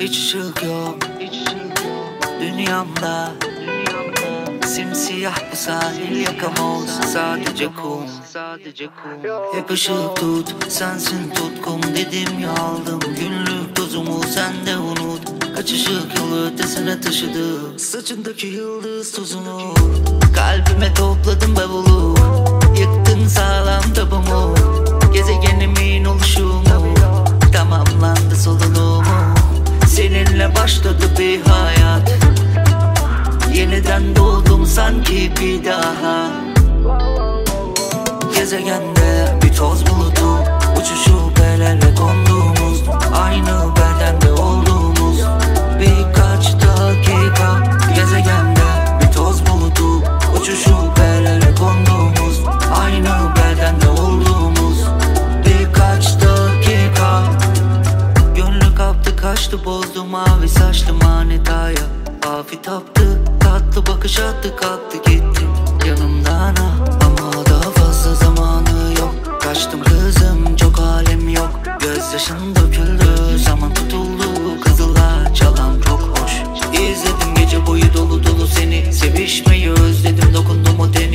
Hiç ışık yok dünyamda. Simsiyah bu sahil yakamoz, sadece kum. Hep ışık tut, sensin tutkum. Dedim ya aldım günlük dozumu, sen de unut. Kaç ışık yolu ötesine taşıdı saçındaki yıldız tozunu. Kalbime topladım bavulu, yıktın sağlam tabumu. Gezegenimin oluşumu tamamlandı solunumu. Seninle başladı bir hayat, yeniden doğdum sanki bir daha. Gezegende bir toz bulutu, uçuşup el ele konduğumuz, aynı bedende olduğumuz birkaç dakika. Gezegende bir toz bulutu, uçuşup el ele konduğumuz, aynı bedende olduğumuz birkaç dakika. Gönlü kaptı kaçtı, bozdu mavi saçlı manitaya. Afitaptı, tatlı bakış attı, kalktı gitti yanımdan ah. Ama daha fazla zamanı yok, kaçtım kızım, çok alem yok. Gözyaşın döküldü, zaman tutuldu, kızıla çalan çok hoş. İzledim gece boyu dolu dolu seni, sevişmeyi özledim, dokundum o denize.